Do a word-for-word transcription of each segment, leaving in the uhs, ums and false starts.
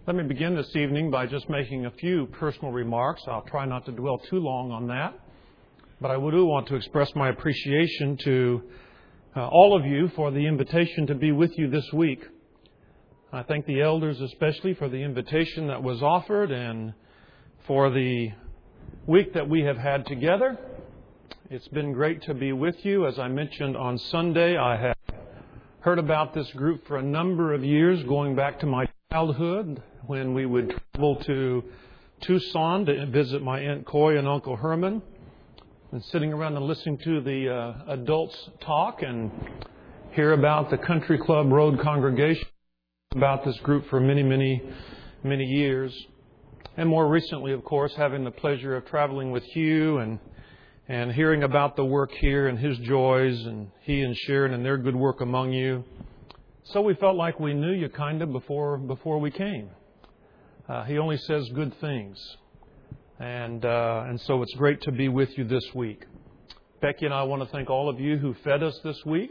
Let me begin this evening by just making a few personal remarks. I'll try not to dwell too long on that. But I do want to express my appreciation to uh, all of you for the invitation to be with you this week. I thank the elders especially for the invitation that was offered and for the week that we have had together. It's been great to be with you. As I mentioned on Sunday, I have heard about this group for a number of years, going back to my childhood when we would travel to Tucson to visit my Aunt Coy and Uncle Herman, and sitting around and listening to the uh, adults talk and hear about the Country Club Road congregation, about this group for many, many, many years. And more recently, of course, having the pleasure of traveling with Hugh and and hearing about the work here and his joys, and he and Sharon and their good work among you. So we felt like we knew you kind of before before we came. Uh, he only says good things. And uh, and so it's great to be with you this week. Becky and I want to thank all of you who fed us this week.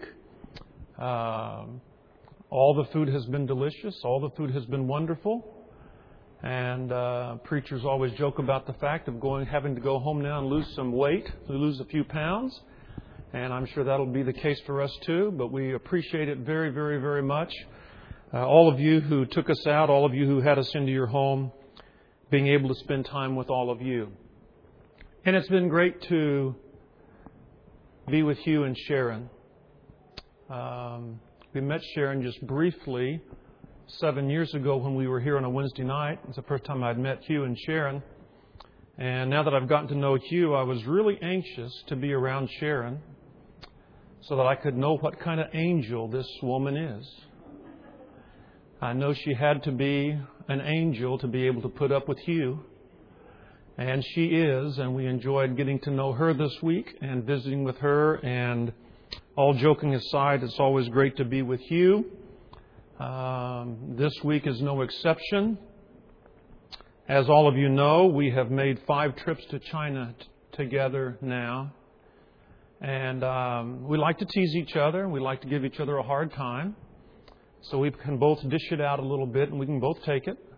Uh, all the food has been delicious. All the food has been wonderful. And uh, preachers always joke about the fact of going, having to go home now and lose some weight, lose a few pounds. And I'm sure that'll be the case for us too. But we appreciate it very, very, very much. Uh, all of you who took us out, all of you who had us into your home, being able to spend time with all of you. And it's been great to be with Hugh and Sharon. Um, we met Sharon just briefly seven years ago when we were here on a Wednesday night. It's the first time I'd met Hugh and Sharon. And now that I've gotten to know Hugh, I was really anxious to be around Sharon so that I could know what kind of angel this woman is. I know she had to be an angel to be able to put up with Hugh. And she is, and we enjoyed getting to know her this week and visiting with her. And all joking aside, it's always great to be with Hugh. Um, this week is no exception. As all of you know, we have made five trips to China t- together now. And um, we like to tease each other. We like to give each other a hard time. So we can both dish it out a little bit and we can both take it.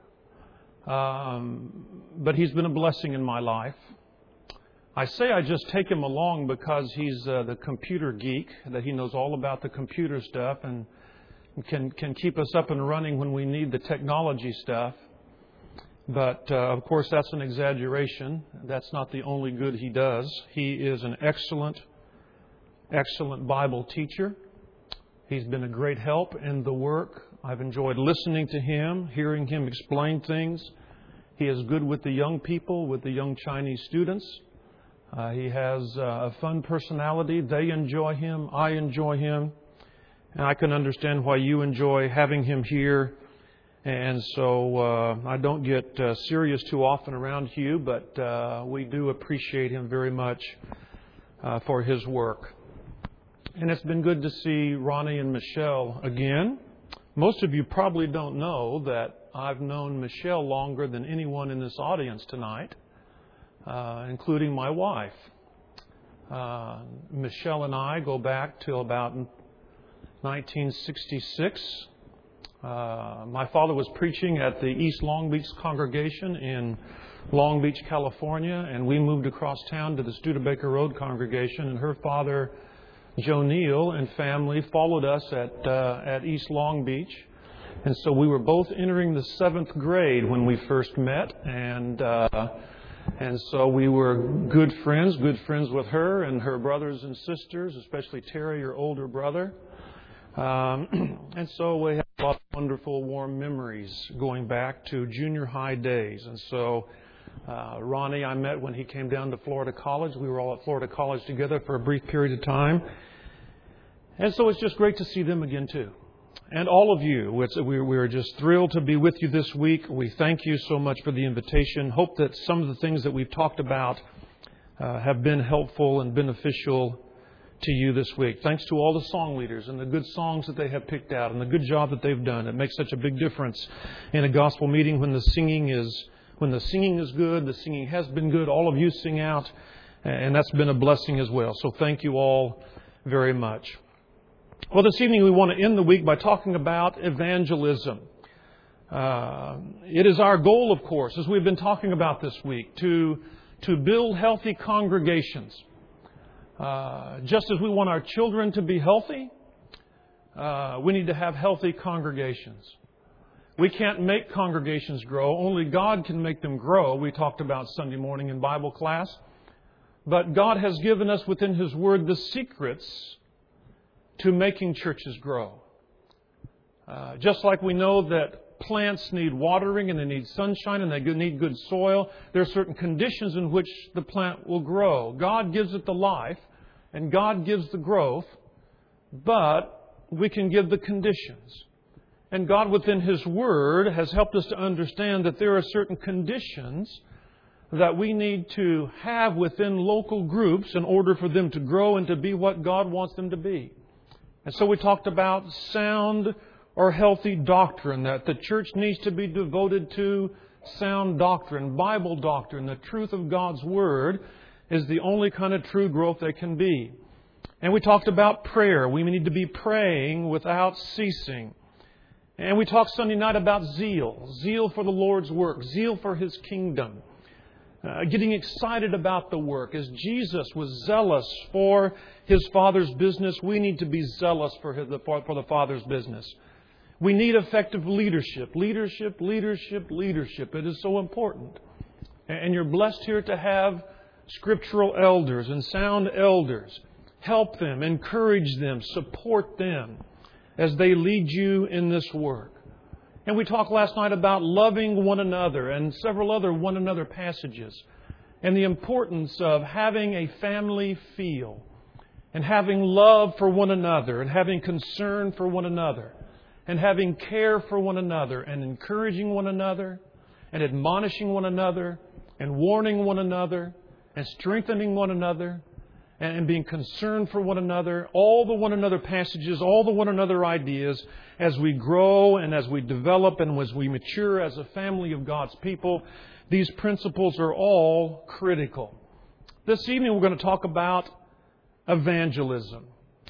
Um, but he's been a blessing in my life. I say I just take him along because he's uh, the computer geek, that he knows all about the computer stuff and can can keep us up and running when we need the technology stuff. But, uh, of course, that's an exaggeration. That's not the only good he does. He is an excellent, excellent Bible teacher. He's been a great help in the work. I've enjoyed listening to him, hearing him explain things. He is good with the young people, with the young Chinese students. Uh, he has uh, a fun personality. They enjoy him. I enjoy him. And I can understand why you enjoy having him here. And so uh, I don't get uh, serious too often around Hugh, but uh, we do appreciate him very much uh, for his work. And it's been good to see Ronnie and Michelle again. Most of you probably don't know that I've known Michelle longer than anyone in this audience tonight, uh, including my wife. Uh, Michelle and I go back till about nineteen sixty-six. Uh, my father was preaching at the East Long Beach congregation in Long Beach, California, and we moved across town to the Studebaker Road congregation, and her father, Joe Neal, and family followed us at uh, at East Long Beach. And so we were both entering the seventh grade when we first met, and uh, and so we were good friends, good friends with her and her brothers and sisters, especially Terry, her older brother. Um, and so we have a lot of wonderful, warm memories going back to junior high days. And so uh, Ronnie I met when he came down to Florida College. We were all at Florida College together for a brief period of time. And so it's just great to see them again, too. And all of you, it's, we, we are just thrilled to be with you this week. We thank you so much for the invitation. Hope that some of the things that we've talked about uh, have been helpful and beneficial to you this week. Thanks to all the song leaders and the good songs that they have picked out and the good job that they've done. It makes such a big difference in a gospel meeting when the singing is when the singing is good, the singing has been good. All of you sing out, and that's been a blessing as well. So thank you all very much. Well, this evening we want to end the week by talking about evangelism. Uh, it is our goal, of course, as we've been talking about this week, to, to build healthy congregations. Uh, just as we want our children to be healthy, uh, we need to have healthy congregations. We can't make congregations grow. Only God can make them grow. We talked about Sunday morning in Bible class. But God has given us within His Word the secrets to making churches grow. Uh, just like we know that plants need watering and they need sunshine and they need good soil, there are certain conditions in which the plant will grow. God gives it the life and God gives the growth, but we can give the conditions. And God within His Word has helped us to understand that there are certain conditions that we need to have within local groups in order for them to grow and to be what God wants them to be. And so we talked about sound or healthy doctrine, that the church needs to be devoted to sound doctrine, Bible doctrine. The truth of God's Word is the only kind of true growth there can be. And we talked about prayer. We need to be praying without ceasing. And we talked Sunday night about zeal. Zeal for the Lord's work. Zeal for His kingdom. Uh, getting excited about the work. As Jesus was zealous for His Father's business, we need to be zealous for, his, for, for the Father's business. We need effective leadership. Leadership, leadership, leadership. It is so important. And you're blessed here to have scriptural elders and sound elders. Help them, encourage them, support them as they lead you in this work. And we talked last night about loving one another and several other one another passages and the importance of having a family feel and having love for one another and having concern for one another and having care for one another and encouraging one another and admonishing one another and warning one another and strengthening one another and being concerned for one another, all the one another passages, all the one another ideas, as we grow and as we develop and as we mature as a family of God's people, these principles are all critical. This evening we're going to talk about evangelism,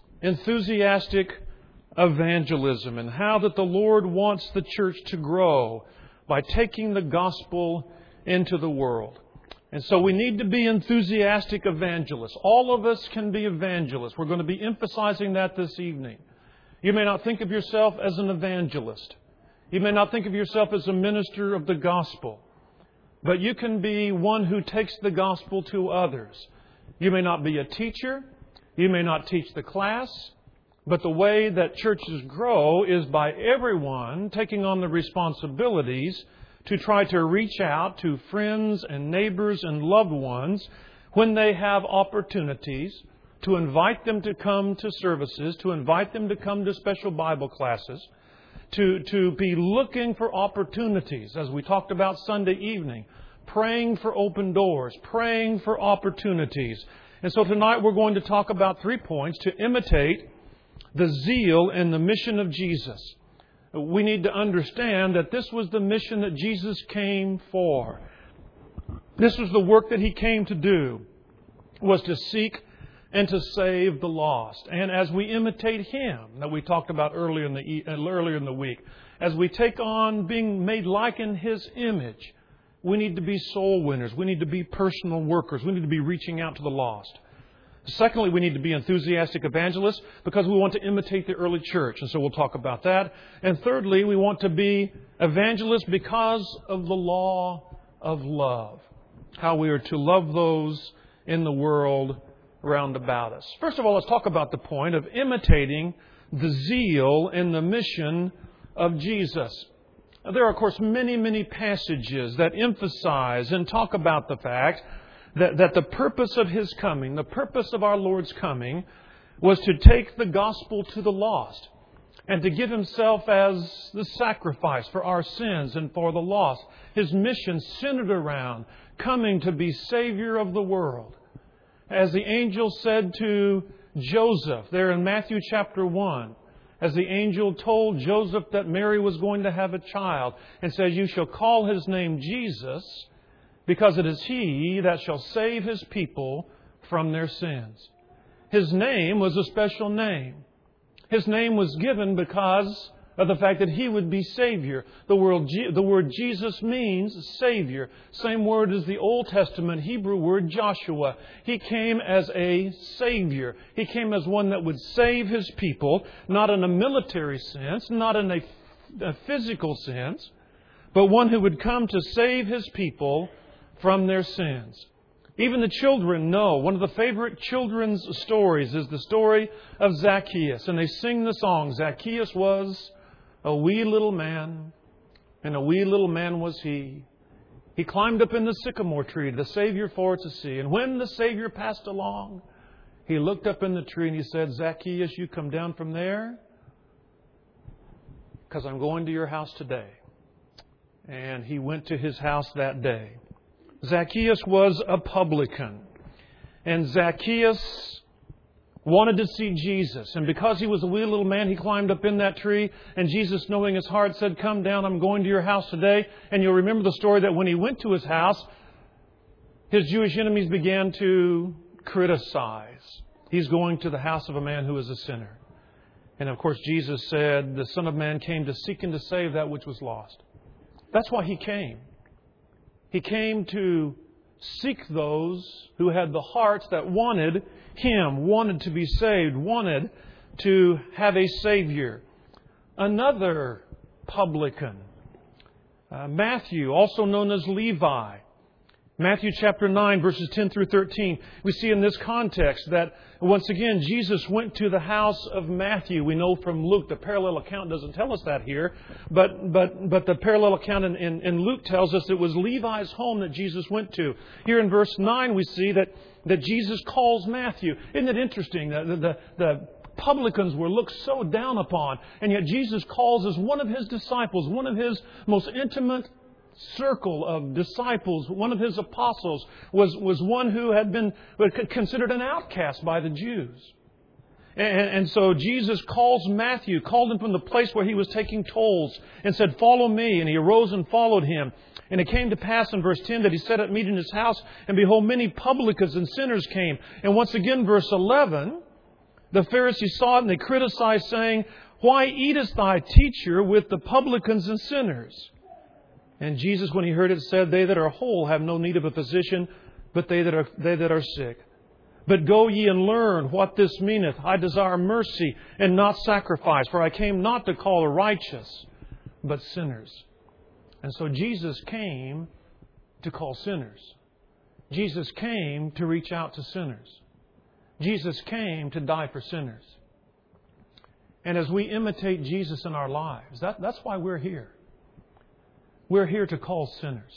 enthusiastic evangelism, and how that the Lord wants the church to grow by taking the gospel into the world. And so we need to be enthusiastic evangelists. All of us can be evangelists. We're going to be emphasizing that this evening. You may not think of yourself as an evangelist. You may not think of yourself as a minister of the gospel. But you can be one who takes the gospel to others. You may not be a teacher. You may not teach the class. But the way that churches grow is by everyone taking on the responsibilities to try to reach out to friends and neighbors and loved ones when they have opportunities, to invite them to come to services, to invite them to come to special Bible classes, to, to be looking for opportunities, as we talked about Sunday evening, praying for open doors, praying for opportunities. And so tonight we're going to talk about three points to imitate the zeal and the mission of Jesus. We need to understand that this was the mission that Jesus came for. This was the work that He came to do, was to seek and to save the lost. And as we imitate Him, that we talked about earlier in the earlier in the week, as we take on being made like in His image, we need to be soul winners. We need to be personal workers. We need to be reaching out to the lost. Secondly, we need to be enthusiastic evangelists because we want to imitate the early church. And so we'll talk about that. And thirdly, we want to be evangelists because of the law of love. How we are to love those in the world round about us. First of all, let's talk about the point of imitating the zeal and the mission of Jesus. There are, of course, many, many passages that emphasize and talk about the fact That, that the purpose of His coming, the purpose of our Lord's coming, was to take the gospel to the lost and to give Himself as the sacrifice for our sins and for the lost. His mission centered around coming to be Savior of the world. As the angel said to Joseph there in Matthew chapter one, as the angel told Joseph that Mary was going to have a child and said, "You shall call His name Jesus, because it is He that shall save His people from their sins." His name was a special name. His name was given because of the fact that He would be Savior. The word, the word Jesus means Savior. Same word as the Old Testament Hebrew word Joshua. He came as a Savior. He came as one that would save His people, not in a military sense, not in a, a physical sense, but one who would come to save His people from their sins. Even the children know. One of the favorite children's stories is the story of Zacchaeus. And they sing the song, Zacchaeus was a wee little man, and a wee little man was he. He climbed up in the sycamore tree, the Savior for to see. And when the Savior passed along, He looked up in the tree and He said, Zacchaeus, you come down from there, because I'm going to your house today. And he went to his house that day. Zacchaeus was a publican. And Zacchaeus wanted to see Jesus. And because he was a wee little man, he climbed up in that tree. And Jesus, knowing his heart, said, come down, I'm going to your house today. And you'll remember the story that when he went to his house, his Jewish enemies began to criticize. He's going to the house of a man who is a sinner. And of course, Jesus said, the Son of Man came to seek and to save that which was lost. That's why He came. He came to seek those who had the hearts that wanted Him, wanted to be saved, wanted to have a Savior. Another publican, uh, Matthew, also known as Levi. Matthew chapter nine, verses ten through thirteen. We see in this context that, once again, Jesus went to the house of Matthew. We know from Luke, the parallel account doesn't tell us that here, but but but the parallel account in, in, in Luke tells us it was Levi's home that Jesus went to. Here in verse nine, we see that, that Jesus calls Matthew. Isn't it interesting? The, the, the publicans were looked so down upon, and yet Jesus calls as one of His disciples, one of His most intimate circle of disciples, one of His apostles, was, was one who had been considered an outcast by the Jews. And, and so Jesus calls Matthew, called him from the place where he was taking tolls, and said, follow me. And he arose and followed Him. And it came to pass in verse ten that he sat at meat in his house, and behold, many publicans and sinners came. And once again, verse eleven, the Pharisees saw it and they criticized, saying, why eatest thy teacher with the publicans and sinners? And Jesus, when He heard it, said, they that are whole have no need of a physician, but they that are they that are sick. But go ye and learn what this meaneth. I desire mercy and not sacrifice, for I came not to call the righteous, but sinners. And so Jesus came to call sinners. Jesus came to reach out to sinners. Jesus came to die for sinners. And as we imitate Jesus in our lives, that, that's why we're here. We're here to call sinners.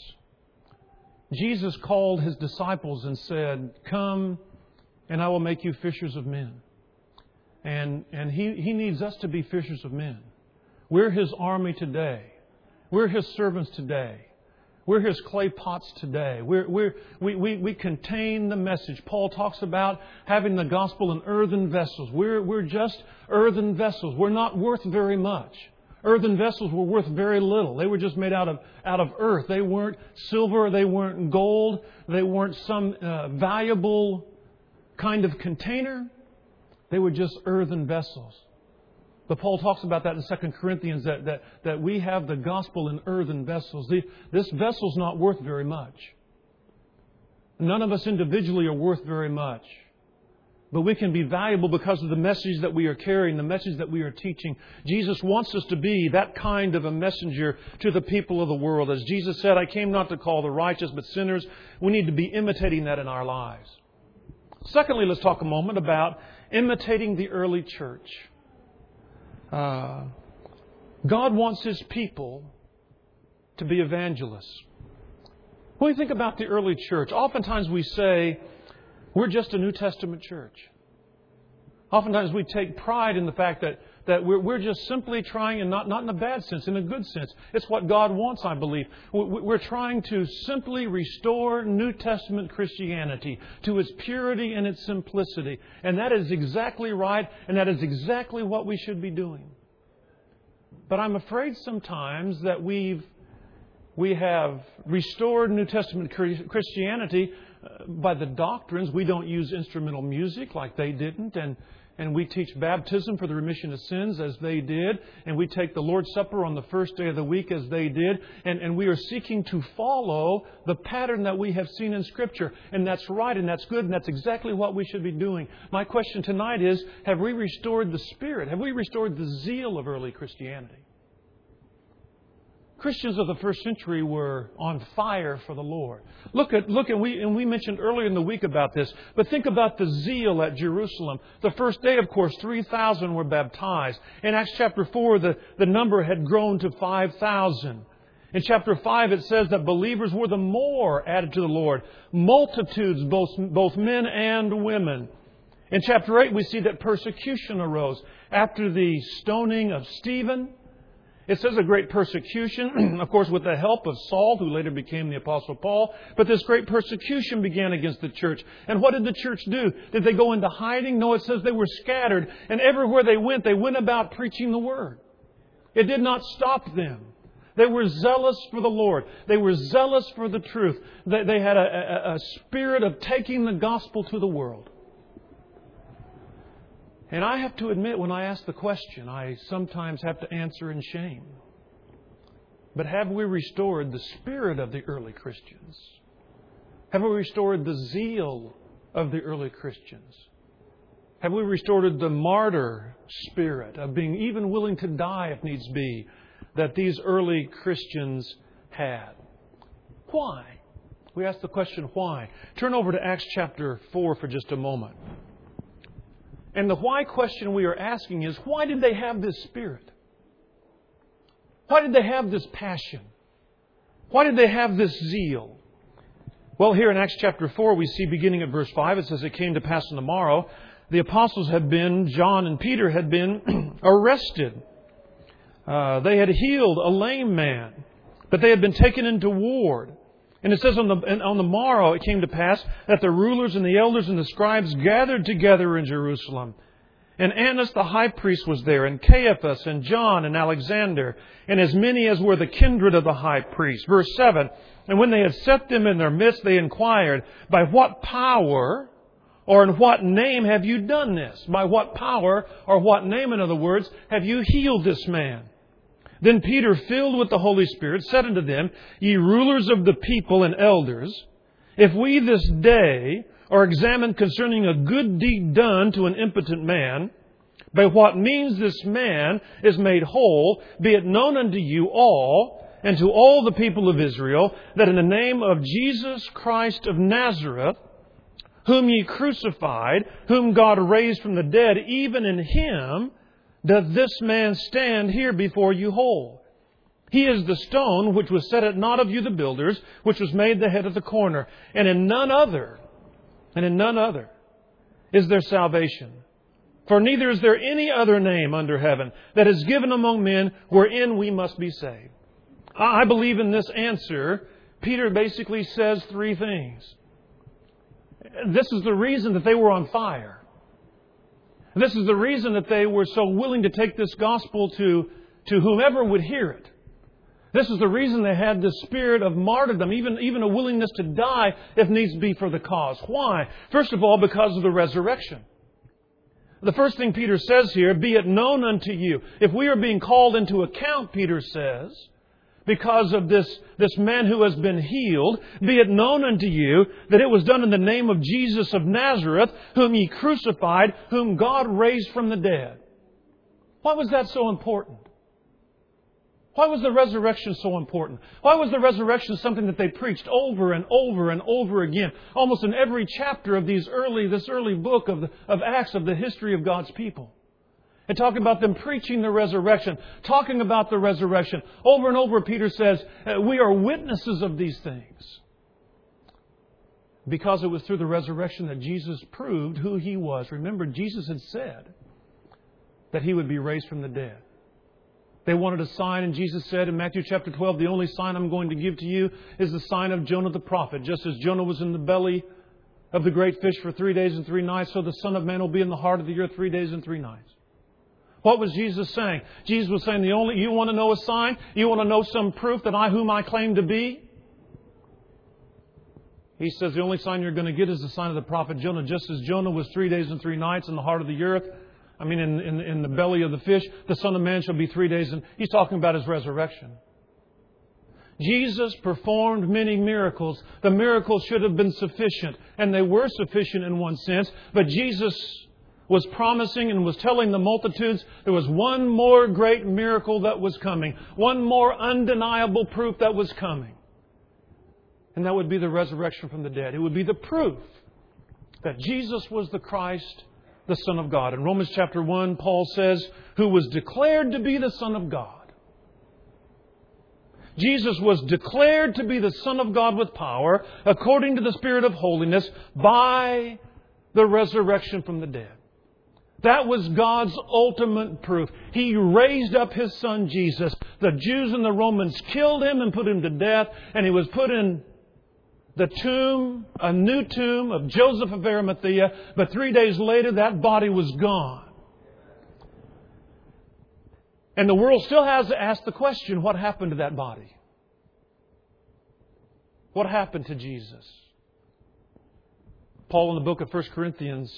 Jesus called His disciples and said, come and I will make you fishers of men. And, and he, he needs us to be fishers of men. We're His army today. We're His servants today. We're His clay pots today. We're, we're, we, we, we contain the message. Paul talks about having the gospel in earthen vessels. We're, we're just earthen vessels. We're not worth very much. Earthen vessels were worth very little. They were just made out of out of earth. They weren't silver. They weren't gold. They weren't some uh, valuable kind of container. They were just earthen vessels. But Paul talks about that in Second Corinthians, that, that, that we have the gospel in earthen vessels. The, this vessel's not worth very much. None of us individually are worth very much. But we can be valuable because of the message that we are carrying, the message that we are teaching. Jesus wants us to be that kind of a messenger to the people of the world. As Jesus said, I came not to call the righteous, but sinners. We need to be imitating that in our lives. Secondly, let's talk a moment about imitating the early church. Uh, God wants His people to be evangelists. When we think about the early church, oftentimes we say, we're just a New Testament church. Oftentimes we take pride in the fact that, that we're, we're just simply trying, and not, not in a bad sense, in a good sense. It's what God wants, I believe. We're trying to simply restore New Testament Christianity to its purity and its simplicity. And that is exactly right, and that is exactly what we should be doing. But I'm afraid sometimes that we've we have restored New Testament Christianity by the doctrines. We don't use instrumental music like they didn't, and and we teach baptism for the remission of sins as they did, and we take the Lord's Supper on the first day of the week as they did, and, and we are seeking to follow the pattern that we have seen in Scripture. And that's right, and that's good, and that's exactly what we should be doing. My question tonight is, have we restored the spirit? Have we restored the zeal of early Christianity? Christians of the first century were on fire for the Lord. Look at, look at, we, and we mentioned earlier in the week about this, but think about the zeal at Jerusalem. The first day, of course, three thousand were baptized. In Acts chapter four, the, the number had grown to five thousand. In chapter five, it says that believers were the more added to the Lord. Multitudes, both, both men and women. In chapter eight, we see that persecution arose. After the stoning of Stephen, it says a great persecution, of course, with the help of Saul, who later became the Apostle Paul. But this great persecution began against the church. And what did the church do? Did they go into hiding? No, it says they were scattered. And everywhere they went, they went about preaching the Word. It did not stop them. They were zealous for the Lord. They were zealous for the truth. They, they had a, a, a spirit of taking the gospel to the world. And I have to admit, when I ask the question, I sometimes have to answer in shame. But have we restored the spirit of the early Christians? Have we restored the zeal of the early Christians? Have we restored the martyr spirit of being even willing to die if needs be that these early Christians had? Why? We ask the question, why? Turn over to Acts chapter four for just a moment. And the why question we are asking is, why did they have this spirit? Why did they have this passion? Why did they have this zeal? Well, here in Acts chapter four, we see beginning at verse five, it says, it came to pass on the morrow, the apostles had been, John and Peter had been arrested. Uh, they had healed a lame man, but they had been taken into ward. And it says on the, on the morrow it came to pass that the rulers and the elders and the scribes gathered together in Jerusalem. And Annas the high priest was there, and Caiaphas and John and Alexander, and as many as were the kindred of the high priest. Verse seven, and when they had set them in their midst, they inquired, by what power or in what name have you done this? By what power or what name, in other words, have you healed this man? Then Peter, filled with the Holy Spirit, said unto them, ye rulers of the people and elders, if we this day are examined concerning a good deed done to an impotent man, by what means this man is made whole, be it known unto you all, and to all the people of Israel, that in the name of Jesus Christ of Nazareth, whom ye crucified, whom God raised from the dead, even in Him doth this man stand here before you whole. He is the stone which was set at naught of you the builders, which was made the head of the corner. And in none other, and in none other is there salvation. For neither is there any other name under heaven that is given among men wherein we must be saved. I believe in this answer, Peter basically says three things. This is the reason that they were on fire. This is the reason that they were so willing to take this gospel to, to whomever would hear it. This is the reason they had this spirit of martyrdom, even, even a willingness to die if needs be for the cause. Why? First of all, because of the resurrection. The first thing Peter says here, be it known unto you. If we are being called into account, Peter says, because of this, this man who has been healed, be it known unto you that it was done in the name of Jesus of Nazareth, whom ye crucified, whom God raised from the dead. Why was that so important? Why was the resurrection so important? Why was the resurrection something that they preached over and over and over again, almost in every chapter of these early, this early book of, the, of Acts of the history of God's people? And talking about them preaching the resurrection, talking about the resurrection. Over and over, Peter says, we are witnesses of these things. Because it was through the resurrection that Jesus proved who He was. Remember, Jesus had said that He would be raised from the dead. They wanted a sign, and Jesus said in Matthew chapter twelve, the only sign I'm going to give to you is the sign of Jonah the prophet. Just as Jonah was in the belly of the great fish for three days and three nights, so the Son of Man will be in the heart of the earth three days and three nights. What was Jesus saying? Jesus was saying, the only, you want to know a sign? You want to know some proof that I, whom I claim to be? He says the only sign you're going to get is the sign of the prophet Jonah. Just as Jonah was three days and three nights in the heart of the earth, I mean, in, in, in the belly of the fish, the Son of Man shall be three days. And He's talking about His resurrection. Jesus performed many miracles. The miracles should have been sufficient, and they were sufficient in one sense. But Jesus was promising and was telling the multitudes there was one more great miracle that was coming. One more undeniable proof that was coming. And that would be the resurrection from the dead. It would be the proof that Jesus was the Christ, the Son of God. In Romans chapter one, Paul says, who was declared to be the Son of God. Jesus was declared to be the Son of God with power, according to the Spirit of holiness, by the resurrection from the dead. That was God's ultimate proof. He raised up His Son Jesus. The Jews and the Romans killed Him and put Him to death, and He was put in the tomb, a new tomb of Joseph of Arimathea, but three days later that body was gone. And the world still has to ask the question, what happened to that body? What happened to Jesus? Paul in the book of First Corinthians,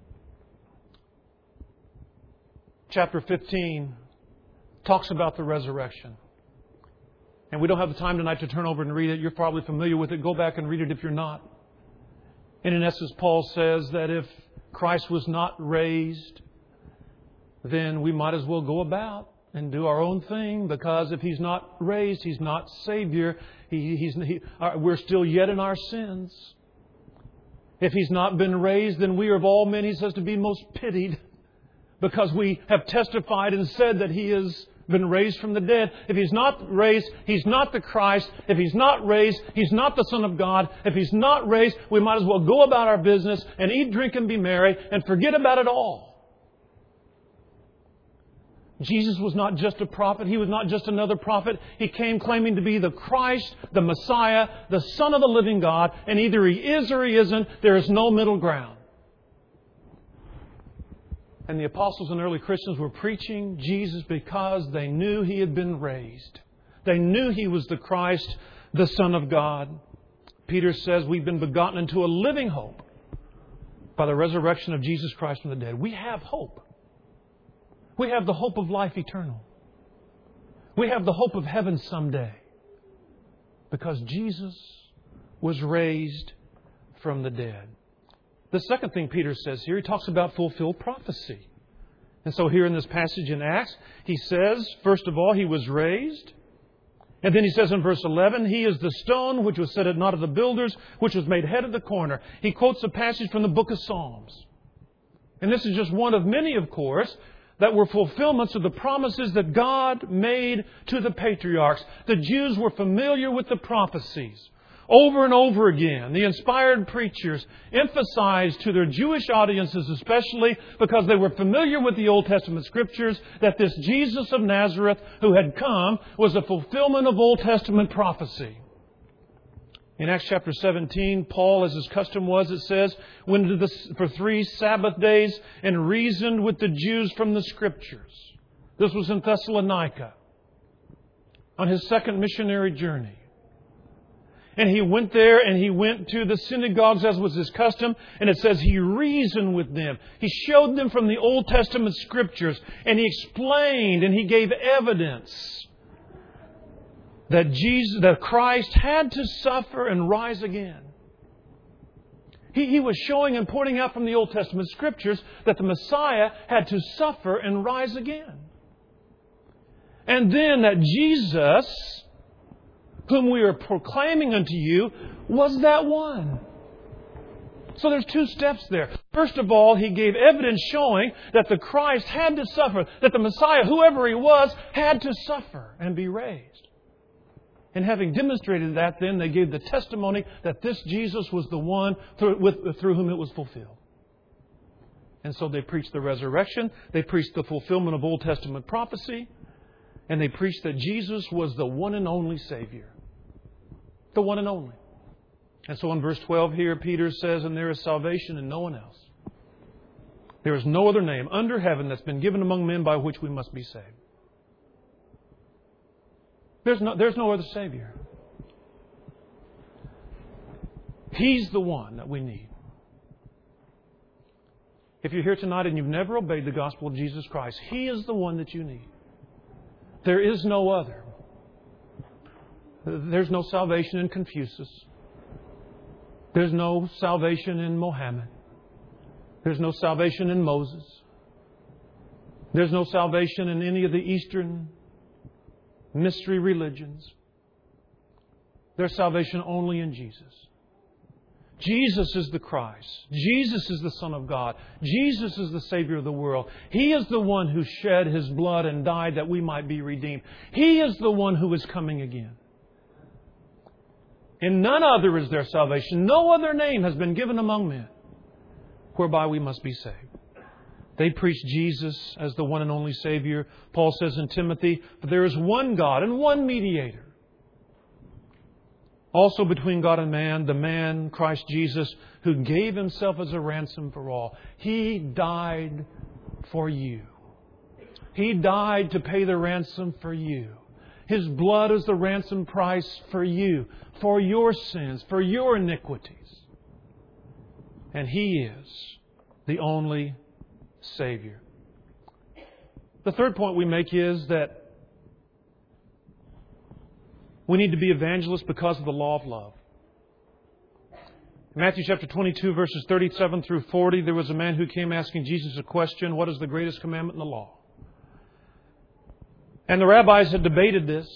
chapter fifteen, talks about the resurrection. And we don't have the time tonight to turn over and read it. You're probably familiar with it. Go back and read it if you're not. And in essence, Paul says that if Christ was not raised, then we might as well go about and do our own thing, because if He's not raised, He's not Savior. He, he's, he, uh, we're still yet in our sins. If He's not been raised, then we are of all men, he says, to be most pitied, because we have testified and said that He has been raised from the dead. If He's not raised, He's not the Christ. If He's not raised, He's not the Son of God. If He's not raised, we might as well go about our business and eat, drink, and be merry and forget about it all. Jesus was not just a prophet. He was not just another prophet. He came claiming to be the Christ, the Messiah, the Son of the living God. And either He is or He isn't. There is no middle ground. And the apostles and early Christians were preaching Jesus because they knew He had been raised. They knew He was the Christ, the Son of God. Peter says we've been begotten into a living hope by the resurrection of Jesus Christ from the dead. We have hope. We have the hope of life eternal. We have the hope of heaven someday, because Jesus was raised from the dead. The second thing Peter says here, he talks about fulfilled prophecy. And so here in this passage in Acts, he says, first of all, He was raised. And then he says in verse eleven, He is the stone which was set at naught of the builders, which was made head of the corner. He quotes a passage from the book of Psalms. And this is just one of many, of course, that were fulfillments of the promises that God made to the patriarchs. The Jews were familiar with the prophecies. Over and over again, the inspired preachers emphasized to their Jewish audiences, especially because they were familiar with the Old Testament Scriptures, that this Jesus of Nazareth who had come was a fulfillment of Old Testament prophecy. In Acts chapter seventeen, Paul, as his custom was, it says, went into the, for three Sabbath days and reasoned with the Jews from the Scriptures. This was in Thessalonica on his second missionary journey. And he went there and he went to the synagogues as was his custom. And it says he reasoned with them. He showed them from the Old Testament Scriptures. And he explained and he gave evidence that Jesus, that Christ had to suffer and rise again. He, he was showing and pointing out from the Old Testament Scriptures that the Messiah had to suffer and rise again. And then that Jesus, whom we are proclaiming unto you, was that one. So there's two steps there. First of all, he gave evidence showing that the Christ had to suffer, that the Messiah, whoever He was, had to suffer and be raised. And having demonstrated that, then they gave the testimony that this Jesus was the one through, with, through whom it was fulfilled. And so they preached the resurrection. They preached the fulfillment of Old Testament prophecy. And they preached that Jesus was the one and only Savior. The one and only. And so in verse twelve here, Peter says, and there is salvation in no one else. There is no other name under heaven that's been given among men by which we must be saved. There's no, there's no other Savior. He's the one that we need. If you're here tonight and you've never obeyed the gospel of Jesus Christ, He is the one that you need. There is no other. There's no salvation in Confucius. There's no salvation in Mohammed. There's no salvation in Moses. There's no salvation in any of the Eastern mystery religions. There's salvation only in Jesus. Jesus is the Christ. Jesus is the Son of God. Jesus is the Savior of the world. He is the one who shed His blood and died that we might be redeemed. He is the one who is coming again. In none other is there salvation. No other name has been given among men whereby we must be saved. They preach Jesus as the one and only Savior. Paul says in Timothy, "For there is one God and one mediator, also between God and man, the man, Christ Jesus, who gave Himself as a ransom for all." He died for you. He died to pay the ransom for you. His blood is the ransom price for you, for your sins, for your iniquities. And He is the only Savior. The third point we make is that we need to be evangelists because of the law of love. In Matthew chapter twenty-two, verses thirty-seven through forty, there was a man who came asking Jesus a question, what is the greatest commandment in the law? And the rabbis had debated this.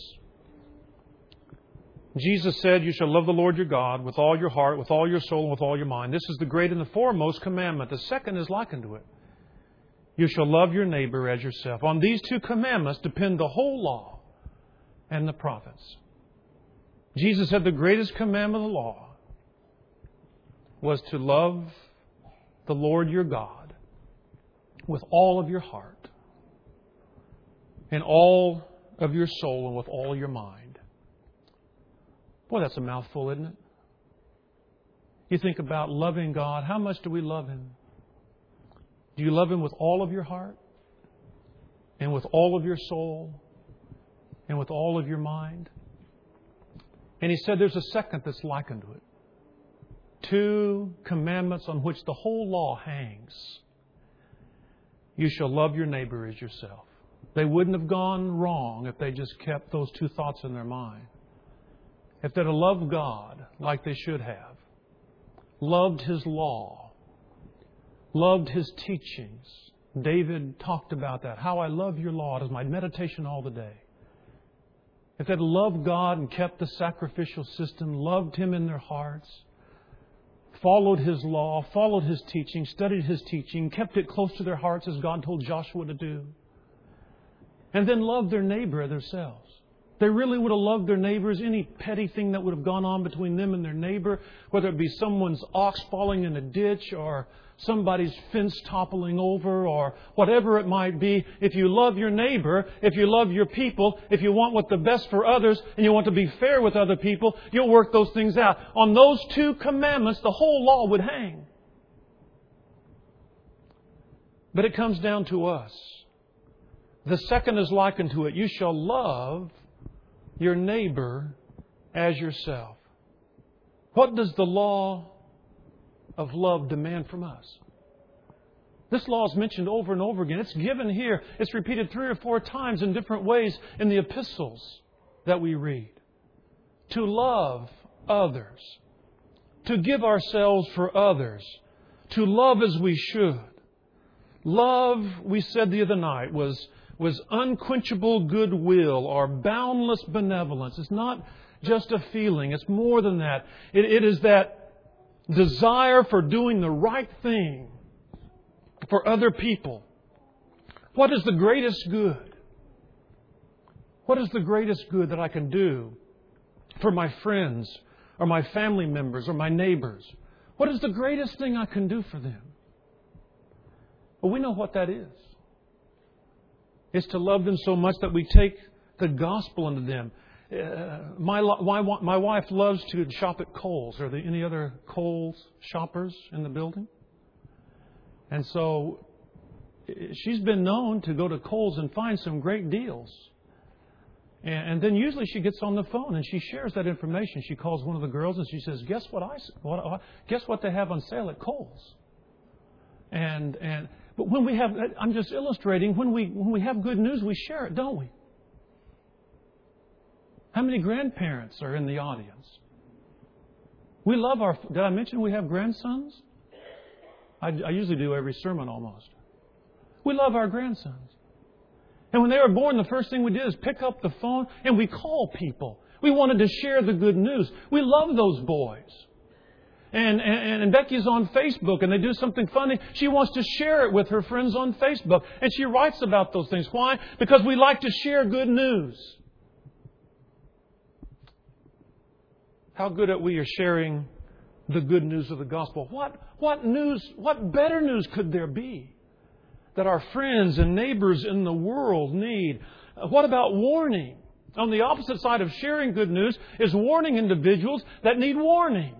Jesus said, "You shall love the Lord your God with all your heart, with all your soul, and with all your mind. This is the great and the foremost commandment. The second is likened to it. You shall love your neighbor as yourself. On these two commandments depend the whole law and the prophets." Jesus said the greatest commandment of the law was to love the Lord your God with all of your heart and all of your soul and with all your mind. Boy, that's a mouthful, isn't it? You think about loving God. How much do we love Him? Do you love Him with all of your heart and with all of your soul and with all of your mind? And He said there's a second that's likened to it. Two commandments on which the whole law hangs. You shall love your neighbor as yourself. They wouldn't have gone wrong if they just kept those two thoughts in their mind. If they'd have loved God like they should have, loved His law, loved His teachings. David talked about that. How I love your law. It is my meditation all the day. If they'd loved God and kept the sacrificial system, loved Him in their hearts, followed His law, followed His teaching, studied His teaching, kept it close to their hearts as God told Joshua to do, and then loved their neighbor as themselves. They really would have loved their neighbors. Any petty thing that would have gone on between them and their neighbor, whether it be someone's ox falling in a ditch or somebody's fence toppling over or whatever it might be. If you love your neighbor, if you love your people, if you want what the best for others and you want to be fair with other people, you'll work those things out. On those two commandments, the whole law would hang. But it comes down to us. The second is likened to it. You shall love your neighbor as yourself. What does the law of love demand from us? This law is mentioned over and over again. It's given here. It's repeated three or four times in different ways in the epistles that we read. To love others. To give ourselves for others. To love as we should. Love, we said the other night, was was unquenchable goodwill or boundless benevolence. It's not just a feeling. It's more than that. It, it is that desire for doing the right thing for other people. What is the greatest good? What is the greatest good that I can do for my friends or my family members or my neighbors? What is the greatest thing I can do for them? Well, we know what that is. It's to love them so much that we take the gospel into them. Uh, my, my my wife loves to shop at Kohl's. Are there any other Kohl's shoppers in the building? And so she's been known to go to Kohl's and find some great deals. And, and then usually she gets on the phone and she shares that information. She calls one of the girls and she says, "Guess what I what guess what they have on sale at Kohl's?" And and but when we have, I'm just illustrating, when we when we have good news, we share it, don't we? How many grandparents are in the audience? We love our... Did I mention we have grandsons? I, I usually do every sermon almost. We love our grandsons. And when they were born, the first thing we did is pick up the phone and we call people. We wanted to share the good news. We love those boys. And, and, and Becky's on Facebook and they do something funny. She wants to share it with her friends on Facebook. And she writes about those things. Why? Because we like to share good news. How good at we are sharing the good news of the gospel. What, what news, what better news could there be that our friends and neighbors in the world need? What about warning? On the opposite side of sharing good news is warning individuals that need warning.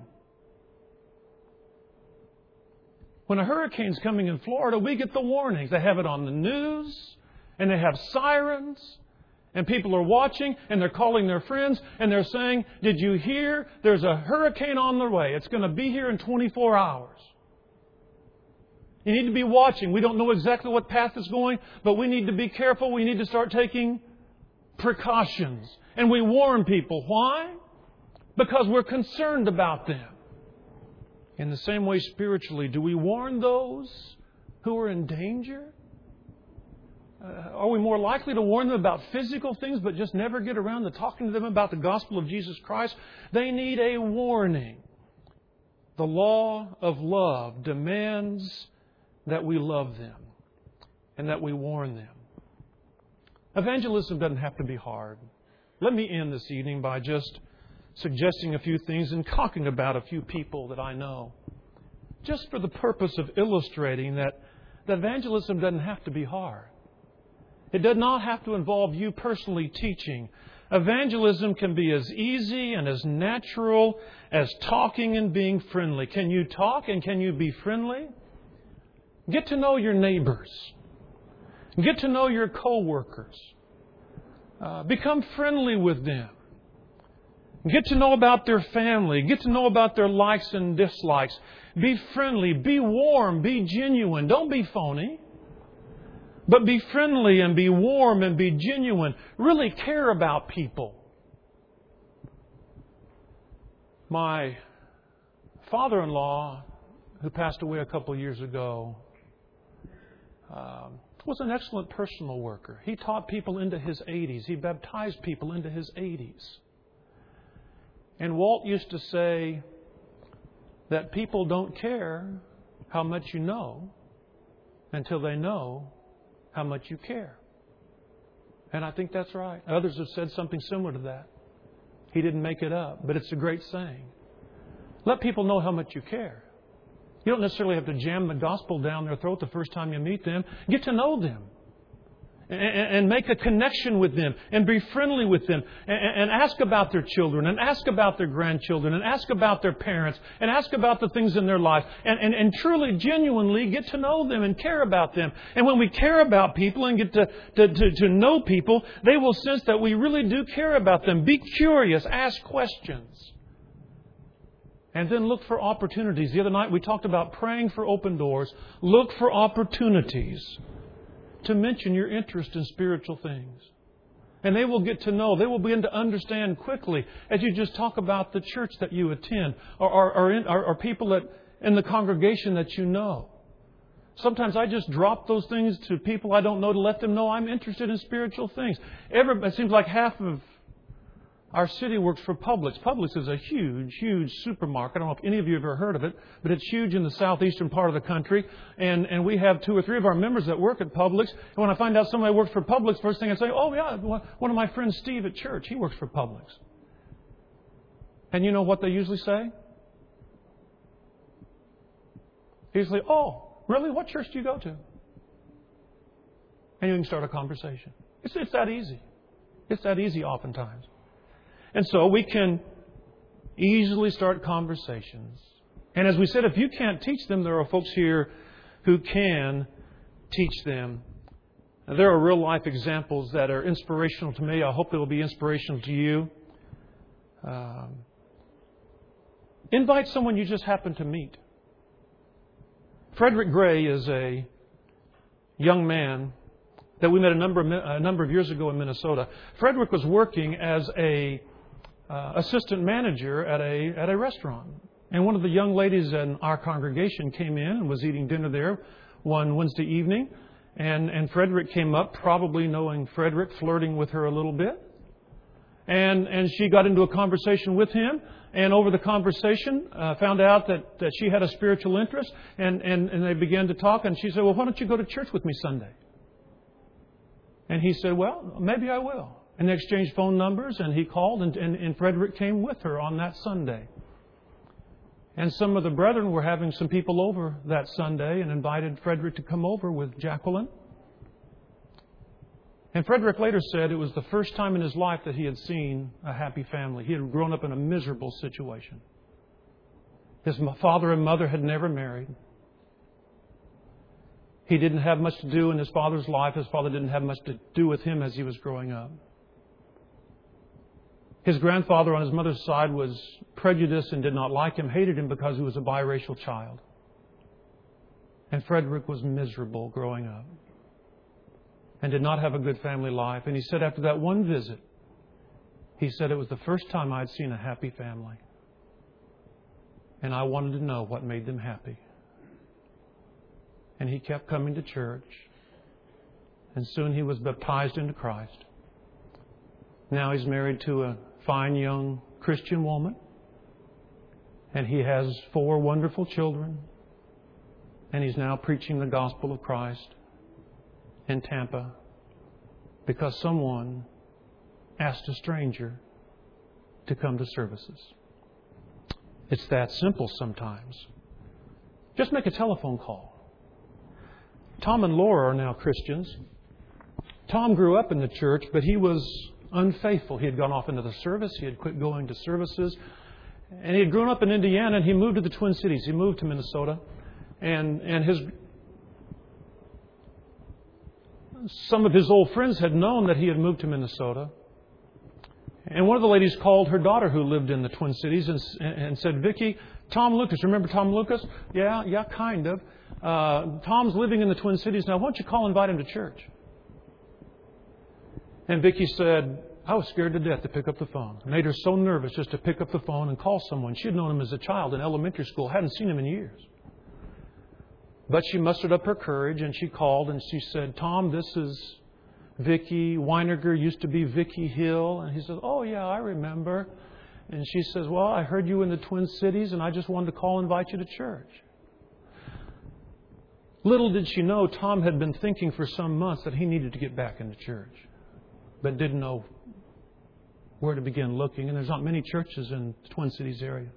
When a hurricane's coming in Florida, we get the warnings. They have it on the news, and they have sirens, and people are watching, and they're calling their friends, and they're saying, did you hear? There's a hurricane on the way. It's going to be here in twenty-four hours. You need to be watching. We don't know exactly what path it's going, but we need to be careful. We need to start taking precautions. And we warn people. Why? Because we're concerned about them. In the same way, spiritually, do we warn those who are in danger? Uh, are we more likely to warn them about physical things but just never get around to talking to them about the gospel of Jesus Christ? They need a warning. The law of love demands that we love them and that we warn them. Evangelism doesn't have to be hard. Let me end this evening by just suggesting a few things and talking about a few people that I know, just for the purpose of illustrating that, that evangelism doesn't have to be hard. It does not have to involve you personally teaching. Evangelism can be as easy and as natural as talking and being friendly. Can you talk and can you be friendly? Get to know your neighbors. Get to know your co-workers. Uh, become friendly with them. Get to know about their family. Get to know about their likes and dislikes. Be friendly. Be warm. Be genuine. Don't be phony. But be friendly and be warm and be genuine. Really care about people. My father-in-law, who passed away a couple of years ago, um, was an excellent personal worker. He taught people into his eighties. He baptized people into his eighties. And Walt used to say that people don't care how much you know until they know how much you care. And I think that's right. Others have said something similar to that. He didn't make it up, but it's a great saying. Let people know how much you care. You don't necessarily have to jam the gospel down their throat the first time you meet them. Get to know them. And make a connection with them. And be friendly with them. And ask about their children. And ask about their grandchildren. And ask about their parents. And ask about the things in their life. And, and, and truly, genuinely get to know them and care about them. And when we care about people and get to, to, to, to know people, they will sense that we really do care about them. Be curious. Ask questions. And then look for opportunities. The other night we talked about praying for open doors. Look for opportunities to mention your interest in spiritual things. And they will get to know. They will begin to understand quickly as you just talk about the church that you attend or, or, or, in, or, or people that, in the congregation that you know. Sometimes I just drop those things to people I don't know to let them know I'm interested in spiritual things. Every, it seems like half of our city works for Publix. Publix is a huge, huge supermarket. I don't know if any of you have ever heard of it, but it's huge in the southeastern part of the country. And, and we have two or three of our members that work at Publix. And when I find out somebody works for Publix, first thing I say, oh, yeah, one of my friends, Steve, at church, he works for Publix. And you know what they usually say? Usually, oh, really? What church do you go to? And you can start a conversation. It's, it's that easy. It's that easy oftentimes. And so we can easily start conversations. And as we said, if you can't teach them, there are folks here who can teach them. Now, there are real life examples that are inspirational to me. I hope they will be inspirational to you. Um, invite someone you just happen to meet. Frederick Gray is a young man that we met a number of, a number of years ago in Minnesota. Frederick was working as a uh, assistant manager at a at a restaurant. And one of the young ladies in our congregation came in and was eating dinner there one Wednesday evening. And, and Frederick came up, probably knowing Frederick, flirting with her a little bit. And, and she got into a conversation with him. And over the conversation, uh, found out that, that she had a spiritual interest. And, and, and they began to talk. And she said, well, why don't you go to church with me Sunday? And he said, well, maybe I will. And they exchanged phone numbers. And he called. And, and, and Frederick came with her on that Sunday. And some of the brethren were having some people over that Sunday and invited Frederick to come over with Jacqueline. And Frederick later said it was the first time in his life that he had seen a happy family. He had grown up in a miserable situation. His father and mother had never married. He didn't have much to do in his father's life. His father didn't have much to do with him as he was growing up. His grandfather on his mother's side was prejudiced and did not like him, hated him because he was a biracial child. And Frederick was miserable growing up and did not have a good family life. And he said after that one visit, he said it was the first time I'd seen a happy family. And I wanted to know what made them happy. And he kept coming to church. And soon he was baptized into Christ. Now he's married to a fine young Christian woman. And he has four wonderful children. And he's now preaching the gospel of Christ in Tampa because someone asked a stranger to come to services. It's that simple sometimes. Just make a telephone call. Tom and Laura are now Christians. Tom grew up in the church, but he was unfaithful. He had gone off into the service. He had quit going to services. And he had grown up in Indiana, and he moved to the Twin Cities. He moved to Minnesota. And, and his some of his old friends had known that he had moved to Minnesota. And one of the ladies called her daughter who lived in the Twin Cities and, and said, Vicki, Tom Lucas, remember Tom Lucas? Yeah, yeah, kind of. Uh, Tom's living in the Twin Cities now. Why don't you call and invite him to church? And Vicki said, I was scared to death to pick up the phone. It made her so nervous just to pick up the phone and call someone. She had known him as a child in elementary school, hadn't seen him in years. But she mustered up her courage and she called and she said, Tom, this is Vicki. Weinerger used to be Vicki Hill. And he says, oh, yeah, I remember. And she says, well, I heard you in the Twin Cities and I just wanted to call and invite you to church. Little did she know, Tom had been thinking for some months that he needed to get back into church, but didn't know where to begin looking. And there's not many churches in the Twin Cities area.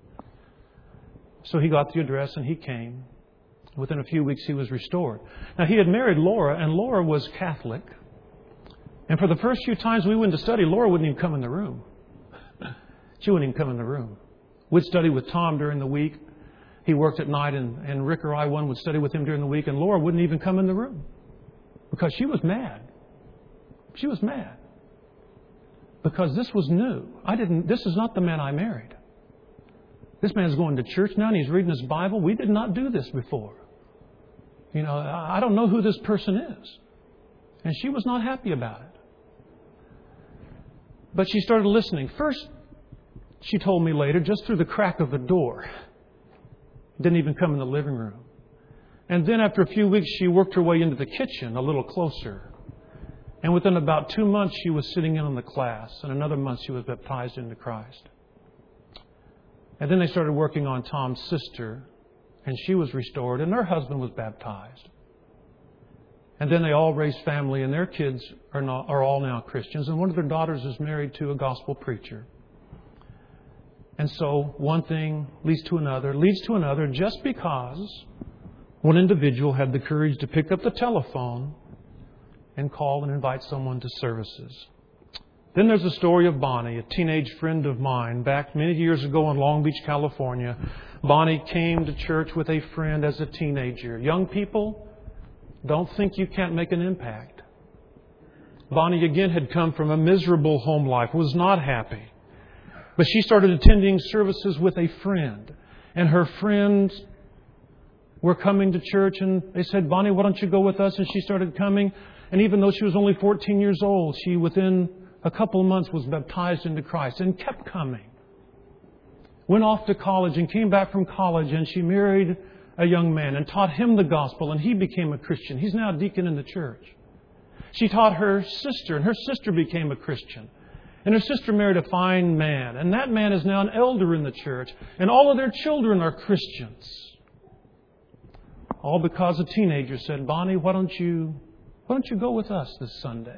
So he got the address and he came. Within a few weeks, he was restored. Now, he had married Laura, and Laura was Catholic. And for the first few times we went to study, Laura wouldn't even come in the room. She wouldn't even come in the room. We'd study with Tom during the week. He worked at night, and, and Rick or I, one, would study with him during the week, and Laura wouldn't even come in the room because she was mad. She was mad because this was new. I didn't. This is not the man I married. This man's going to church now, and he's reading his Bible. We did not do this before. You know, I don't know who this person is. And she was not happy about it. But she started listening. First, she told me later, just through the crack of the door. Didn't even come in the living room. And then after a few weeks, she worked her way into the kitchen a little closer. And within about two months, she was sitting in on the class. And another month, she was baptized into Christ. And then they started working on Tom's sister. And she was restored, and her husband was baptized. And then they all raised family, and their kids are not, are all now Christians. And one of their daughters is married to a gospel preacher. And so one thing leads to another, leads to another, just because one individual had the courage to pick up the telephone and call and invite someone to services. Then there's the story of Bonnie, a teenage friend of mine. Back many years ago in Long Beach, California, Bonnie came to church with a friend as a teenager. Young people, don't think you can't make an impact. Bonnie again had come from a miserable home life, was not happy. But she started attending services with a friend. And her friend were coming to church, and they said, Bonnie, why don't you go with us? And she started coming. And even though she was only fourteen years old, she within a couple of months was baptized into Christ and kept coming. Went off to college and came back from college, and she married a young man and taught him the gospel, and he became a Christian. He's now a deacon in the church. She taught her sister, and her sister became a Christian. And her sister married a fine man, and that man is now an elder in the church, and all of their children are Christians. All because a teenager said, Bonnie, why don't you, why don't you go with us this Sunday?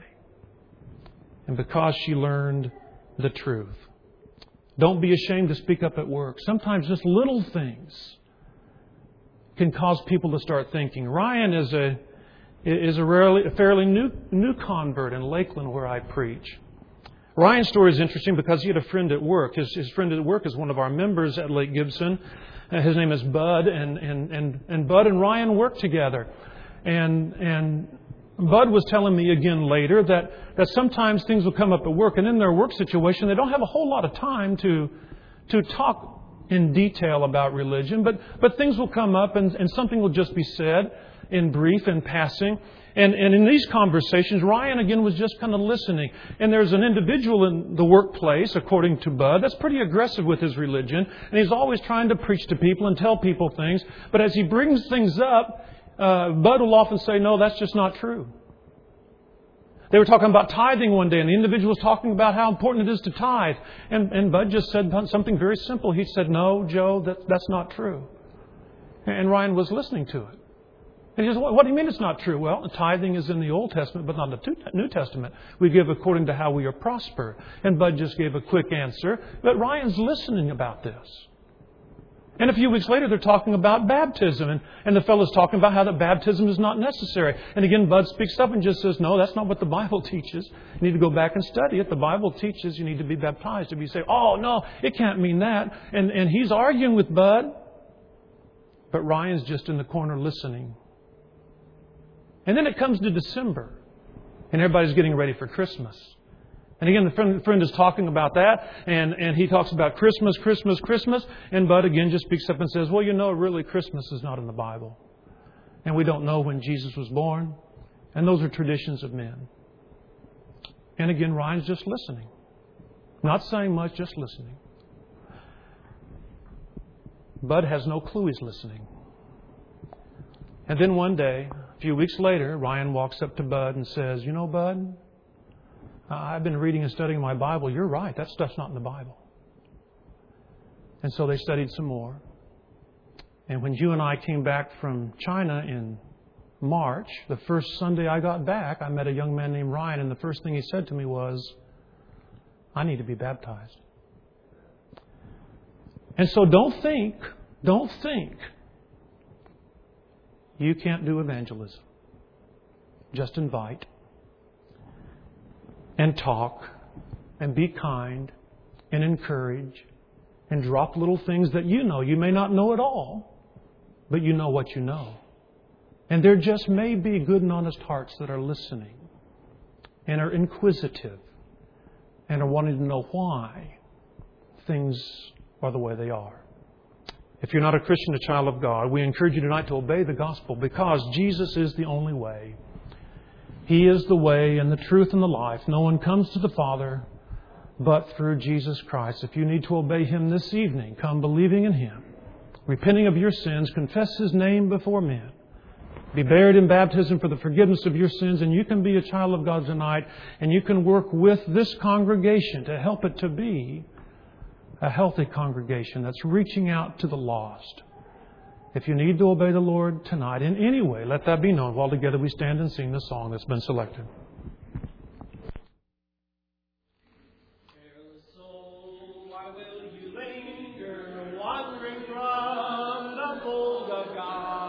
And because she learned the truth. Don't be ashamed to speak up at work. Sometimes just little things can cause people to start thinking. Ryan is a is a, rarely, a fairly new new convert in Lakeland where I preach. Ryan's story is interesting because he had a friend at work. His, his friend at work is one of our members at Lake Gibson. Uh, his name is Bud, and, and, and, and Bud and Ryan work together. And and Bud was telling me again later that, that sometimes things will come up at work, and in their work situation, they don't have a whole lot of time to to talk in detail about religion, but but things will come up, and, and something will just be said in brief, in passing. And, and in these conversations, Ryan, again, was just kind of listening. And there's an individual in the workplace, according to Bud, that's pretty aggressive with his religion. And he's always trying to preach to people and tell people things. But as he brings things up, uh, Bud will often say, no, that's just not true. They were talking about tithing one day, and the individual was talking about how important it is to tithe. And, and Bud just said something very simple. He said, no, Joe, that, that's not true. And Ryan was listening to it. And he says, what do you mean it's not true? Well, tithing is in the Old Testament, but not the New Testament. We give according to how we are prospered. And Bud just gave a quick answer. But Ryan's listening about this. And a few weeks later, they're talking about baptism. And, and the fellow's talking about how that baptism is not necessary. And again, Bud speaks up and just says, no, that's not what the Bible teaches. You need to go back and study it. The Bible teaches you need to be baptized to be saved. Oh, no, it can't mean that. And, and he's arguing with Bud. But Ryan's just in the corner listening. And then it comes to December, and everybody's getting ready for Christmas. And again, the friend, the friend is talking about that, and, and he talks about Christmas, Christmas, Christmas. And Bud again just speaks up and says, well, you know, really, Christmas is not in the Bible. And we don't know when Jesus was born. And those are traditions of men. And again, Ryan's just listening. Not saying much, just listening. Bud has no clue he's listening. And then one day, a few weeks later, Ryan walks up to Bud and says, you know, Bud, I've been reading and studying my Bible. You're right. That stuff's not in the Bible. And so they studied some more. And when you and I came back from China in March, the first Sunday I got back, I met a young man named Ryan, and the first thing he said to me was, I need to be baptized. And so don't think, don't think you can't do evangelism. Just invite and talk and be kind and encourage and drop little things that you know. You may not know it all, but you know what you know. And there just may be good and honest hearts that are listening and are inquisitive and are wanting to know why things are the way they are. If you're not a Christian, a child of God, we encourage you tonight to obey the gospel because Jesus is the only way. He is the way and the truth and the life. No one comes to the Father but through Jesus Christ. If you need to obey Him this evening, come believing in Him, repenting of your sins, confess His name before men, be buried in baptism for the forgiveness of your sins, and you can be a child of God tonight, and you can work with this congregation to help it to be a healthy congregation that's reaching out to the lost. If you need to obey the Lord tonight in any way, let that be known while together we stand and sing the song that's been selected. Why will you linger, wandering from the fold of God?